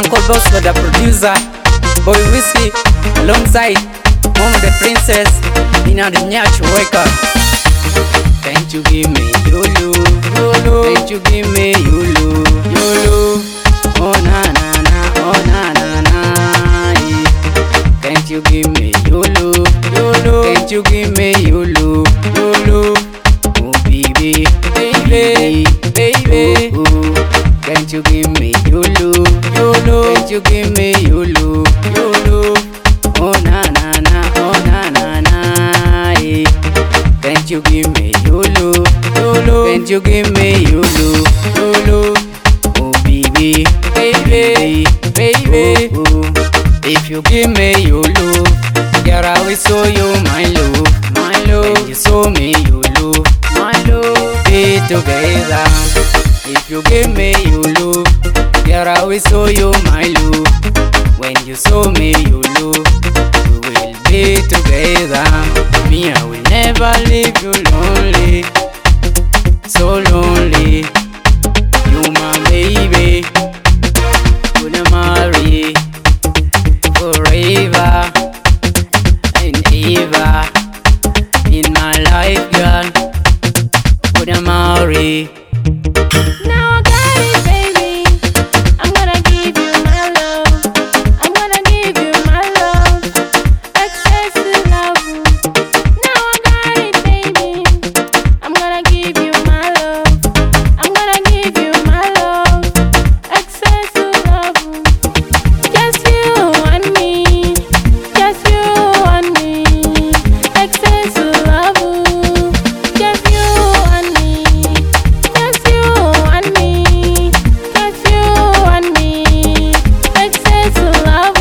Uncle Bosco, the producer, Boy Whiskey, alongside Mom the Princess, Nina the Nyacho Wake. Can't you give me your love, your love? Can't you give me your love, your love? Oh na na na, oh na na na. Yeah. Can't you give me your love, your love? Can't you give me your love, your love? Oh baby, baby, baby. Oh, oh. Can't you give me your love, your love? Can't you give me your love, your love? Oh na na na, oh na na na. Yeah. Can't you give me your love, your love? Can't you give me your love, your love? Oh baby, baby, baby. Oh, oh. If you give me your love, girl, I will show you my love, my love. When you show me your love, my love, be together. If you give me your love, girl, I will show you my love. When you show me your love, we will be together. Me, I will never leave you lonely, so lonely. You my baby, gonna marry forever and ever in my life, girl. Gonna marry. Now I got it, baby. I'm gonna give you my love. I'm gonna give you my love. Excessive love. Now I got it, baby. I'm gonna give you my love. I'm gonna give you my love. Excessive love. Just you and me. Just you and me. Excessive love. Just you and me. Just you and me. Just you and me. Excessive love.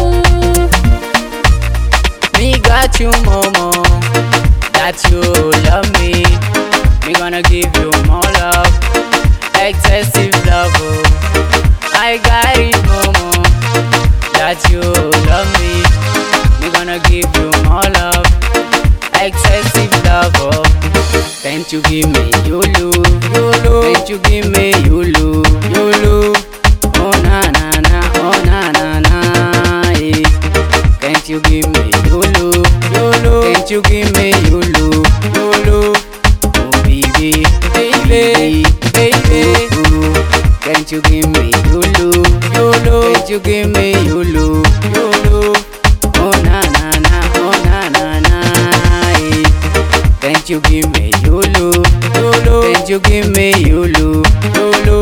Me got you, momo, that you love me. Me gonna give you more love, excessive love. Oh. I got it, momo, that you love me. Me gonna give you more love, excessive love. Oh. Can't you give me your love, your love? Can't you give me your love, your love? Oh na na na, oh na na na. Yeah. Can't you give me your love, your love? Can't you give me your love, your love? Oh baby, baby, baby. Oh, can't you give me your love, your love? Can't you give me your love, your love? Oh na na na, oh na na na. Yeah. Can't you give me your love, your love? Can't you give me your love, your love?